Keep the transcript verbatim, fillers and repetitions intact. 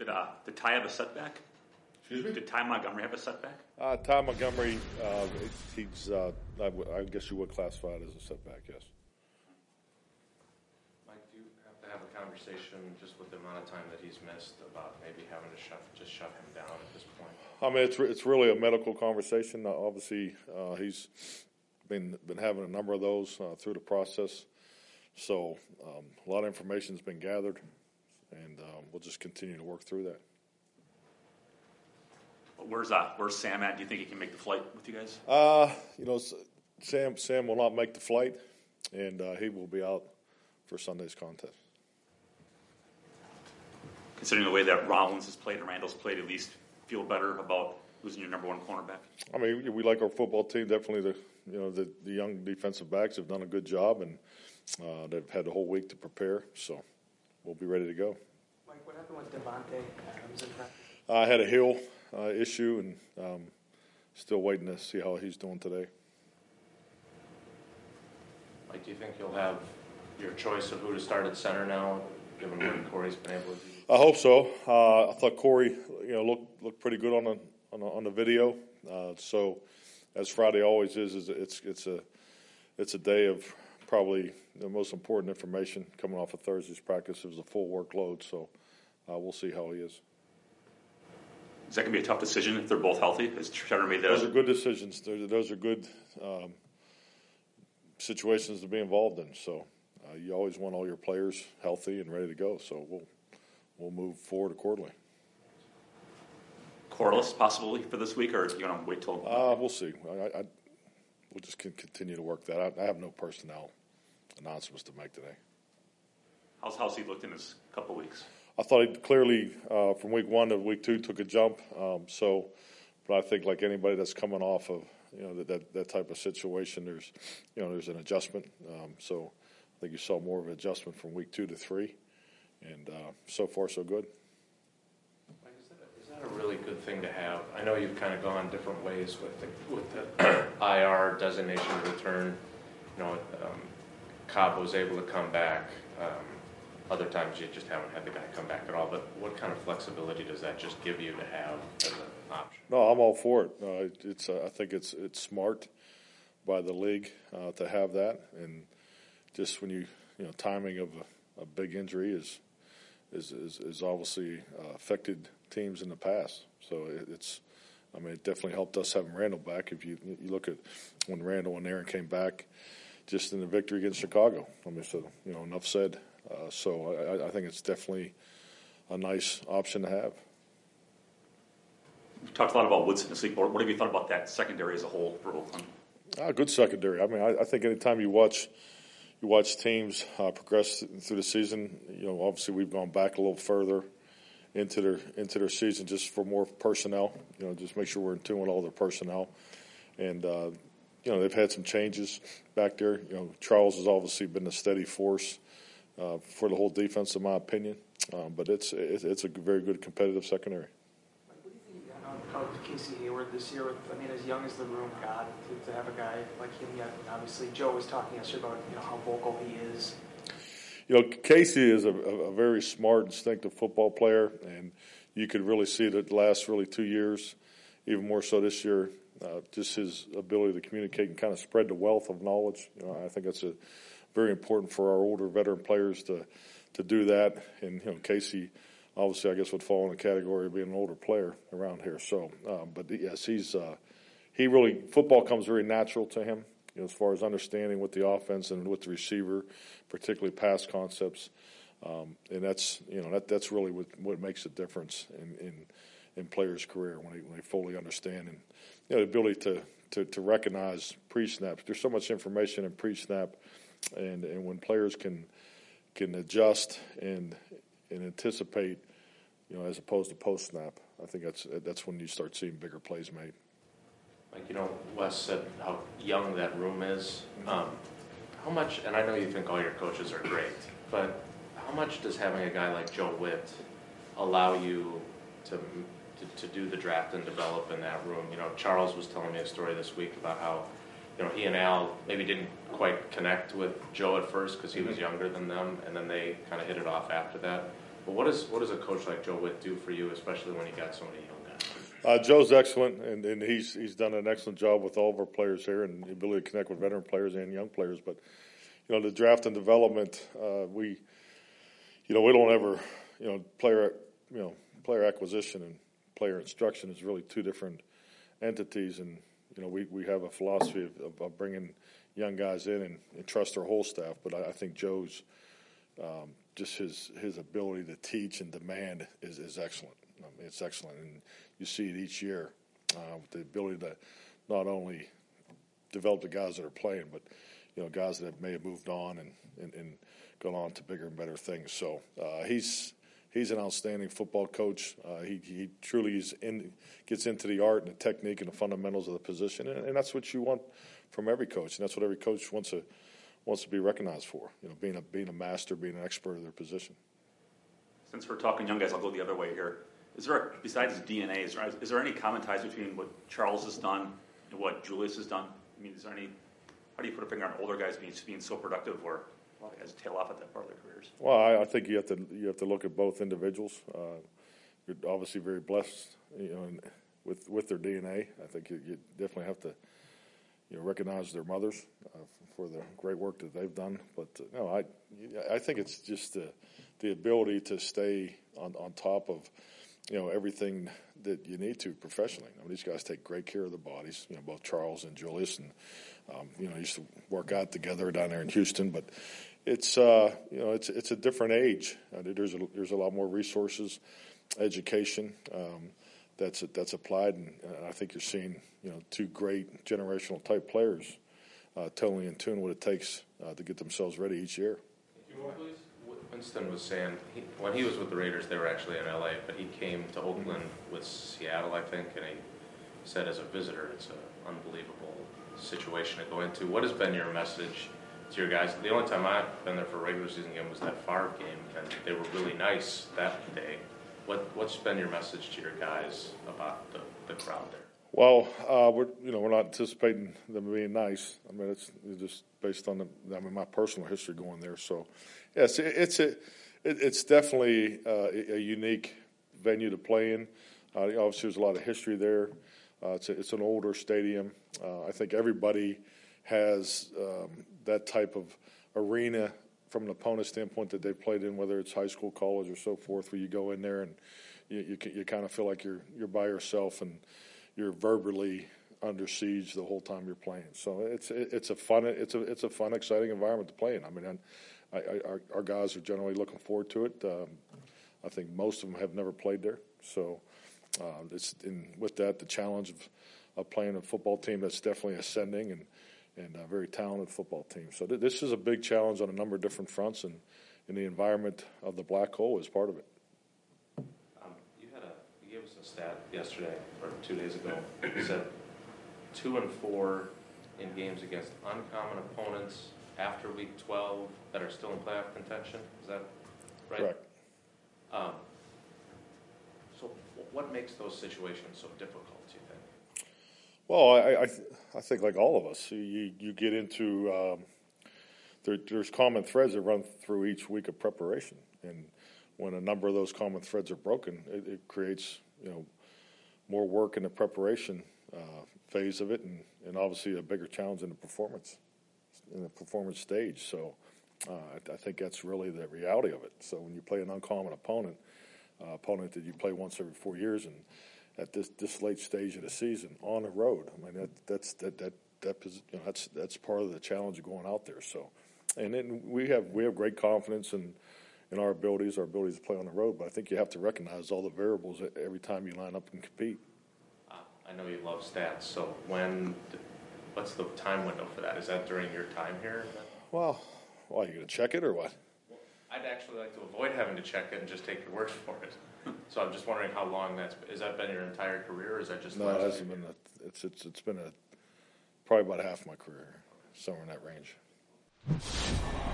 Did, uh, did Ty have a setback? Excuse me? Did Ty Montgomery have a setback? Uh, Ty Montgomery, uh, he's, uh, I, w- I guess you would classify it as a setback, yes. Mike, do you have to have a conversation just with the amount of time that he's missed about maybe having to shut, just shut him down at this point? I mean, it's, re- it's really a medical conversation. Uh, obviously, uh, he's been, been having a number of those uh, through the process. So um, a lot of information has been gathered, and um, we'll just continue to work through that. Where's uh, where's Sam at? Do you think he can make the flight with you guys? Uh, you know, Sam Sam will not make the flight, and uh, he will be out for Sunday's contest. Considering the way that Rollins has played and Randall's played, at least feel better about losing your number one cornerback? I mean, we like our football team. Definitely, the you know the, the young defensive backs have done a good job, and uh, they've had the whole week to prepare. So we'll be ready to go. Mike, what happened with Devontae Adams in practice? I had a heel uh, issue, and um, still waiting to see how he's doing today. Mike, do you think you'll have your choice of who to start at center now, given what Corey's been able to do? I hope so. Uh, I thought Corey, you know, looked looked pretty good on the on the, on the video. Uh, so, as Friday always is, is it's it's a it's a day of probably the most important information coming off of Thursday's practice. It was a full workload, so uh, we'll see how he is. Is that going to be a tough decision if they're both healthy? Has Trevor made that? Those are good decisions. Those, those are good um, situations to be involved in. So uh, you always want all your players healthy and ready to go. So we'll we'll move forward accordingly. Corliss possibly for this week, or are you going to wait till? Uh, we'll see. I, I, we'll just continue to work that out. I have no personnel announcements to make today. How's how's he looked in his couple weeks? I thought he clearly, uh, from week one to week two, took a jump. Um, so, but I think like anybody that's coming off of, you know, that, that, that type of situation, there's, you know, there's an adjustment. Um, so I think you saw more of an adjustment from week two to three. And uh, so far, so good. Mike, is that, a, is that a really good thing to have? I know you've kind of gone different ways with the, with the I R designation return. You know, um, Cobb was able to come back. Um, Other times you just haven't had the guy come back at all. But what kind of flexibility does that just give you to have as an option? No, I'm all for it. Uh, it's uh, I think it's it's smart by the league uh, to have that, and just when you you know timing of a, a big injury is is is, is obviously uh, affected teams in the past. So it, it's I mean it definitely helped us having Randall back. If you you look at when Randall and Aaron came back, just in the victory against Chicago. I mean, so you know enough said. Uh, so I, I think it's definitely a nice option to have. We've talked a lot about Woodson this week. What have you thought about that secondary as a whole for Oakland? Uh, good secondary. I mean, I, I think anytime you watch you watch teams uh, progress through the season, you know, obviously we've gone back a little further into their into their season just for more personnel. You know, just make sure we're in tune with all their personnel, and uh, you know they've had some changes back there. You know, Charles has obviously been a steady force. Uh, for the whole defense, in my opinion, um, but it's it, it's a very good competitive secondary. What do you think you got out of Casey Hayward this year? With I mean, as young as the room got, to, to have a guy like him, yet obviously Joe was talking yesterday about you know how vocal he is. You know, Casey is a, a very smart, instinctive football player, and you could really see that the last really two years, even more so this year, uh, just his ability to communicate and kind of spread the wealth of knowledge. You know, I think that's a very important for our older veteran players to to do that. And, you know, Casey, obviously, I guess would fall in the category of being an older player around here. So, um, but, yes, he's uh, he really – football comes very natural to him, you know, as far as understanding with the offense and with the receiver, particularly pass concepts. Um, and that's, you know, that that's really what, what makes a difference in, in, in players' career when they, when they fully understand. And, you know, the ability to, to, to recognize pre-snaps. There's so much information in pre-snap. And and when players can can adjust and and anticipate, you know, as opposed to post snap, I think that's that's when you start seeing bigger plays made. Like you know, Wes said how young that room is. Um, how much? And I know you think all your coaches are great, but how much does having a guy like Joe Witt allow you to to, to do the draft and develop in that room? You know, Charles was telling me a story this week about how, you know, he and Al maybe didn't quite connect with Joe at first because he was younger than them, and then they kind of hit it off after that. But what does what does a coach like Joe Witt do for you, especially when you got so many young guys? Uh, Joe's excellent, and, and he's he's done an excellent job with all of our players here, and the ability to connect with veteran players and young players. But you know, the draft and development, uh, we, you know, we don't ever, you know, player, you know, player acquisition and player instruction is really two different entities, and you know, we, we have a philosophy of, of, of bringing young guys in and, and trust our whole staff. But I, I think Joe's um, just his his ability to teach and demand is, is excellent. I mean, it's excellent, and you see it each year uh, with the ability to not only develop the guys that are playing, but you know, guys that may have moved on and, and, and gone on to bigger and better things. So uh, he's he's an outstanding football coach. Uh, he he truly is in gets into the art and the technique and the fundamentals of the position, and, and that's what you want from every coach, and that's what every coach wants to wants to be recognized for. You know, being a being a master, being an expert of their position. Since we're talking young guys, I'll go the other way here. Is there, besides D N A, is there, is there any common ties between what Charles has done and what Julius has done? I mean, is there any, how do you put a finger on older guys being, being so productive where a lot of guys tail off at that part of their careers? Well, I, I think you have to you have to look at both individuals. Uh, you're obviously very blessed, you know, in, with with their D N A. I think you, you definitely have to, you know, recognize their mothers uh, for the great work that they've done. But uh, no, I I think it's just the the ability to stay on on top of, you know, everything that you need to professionally. I mean, these guys take great care of their bodies, you know, both Charles and Julius, and, um, you know, used to work out together down there in Houston. But it's, uh, you know, it's it's a different age. Uh, there's, a, there's a lot more resources, education um, that's that's applied, and uh, I think you're seeing, you know, two great generational type players uh, totally in tune what it takes uh, to get themselves ready each year. Please. Winston was saying he, when he was with the Raiders, they were actually in L A, but he came to Oakland with Seattle, I think, and he said as a visitor, it's an unbelievable situation to go into. What has been your message to your guys? The only time I've been there for a regular season game was that Favre game, and they were really nice that day. What, what's been your message to your guys about the, the crowd there? Well, uh, we're you know we're not anticipating them being nice. I mean, it's, it's just based on the I mean my personal history going there. So, yes, it, it's a it, it's definitely uh, a, a unique venue to play in. Uh, obviously, there's a lot of history there. Uh, it's a, it's an older stadium. Uh, I think everybody has um, that type of arena from an opponent standpoint that they've played in, whether it's high school, college, or so forth, where you go in there and you you, you kind of feel like you're you're by yourself and you're verbally under siege the whole time you're playing. So it's it's a fun it's a it's a fun, exciting environment to play in. I mean, I, I, our, our guys are generally looking forward to it. Um, I think most of them have never played there. So uh, it's in, with that the challenge of, of playing a football team that's definitely ascending and and a very talented football team. So th- this is a big challenge on a number of different fronts, and, and the environment of the Black Hole is part of it. Gave us a stat yesterday or two days ago. He said two and four in games against uncommon opponents after week twelve that are still in playoff contention. Is that right? Correct. Um, so, what makes those situations so difficult, do you think? Well, I I, th- I think like all of us, you you get into um, there, there's common threads that run through each week of preparation, and when a number of those common threads are broken, it, it creates, you know, more work in the preparation uh, phase of it, and, and obviously a bigger challenge in the performance, in the performance stage. So uh, I, I think that's really the reality of it. So when you play an uncommon opponent, uh, opponent that you play once every four years, and at this, this late stage of the season on the road, I mean that that's that that that you know, that's that's part of the challenge of going out there. So, and then we have we have great confidence in. in our abilities, our abilities to play on the road. But I think you have to recognize all the variables every time you line up and compete. Uh, I know you love stats, so when, what's the time window for that? Is that during your time here? Well, well, you going to check it or what? Well, I'd actually like to avoid having to check it and just take your word for it. So I'm just wondering how long that's, has that been your entire career, or is that just No, it hasn't been, a, it's, it's, it's been a, probably about half my career, somewhere in that range.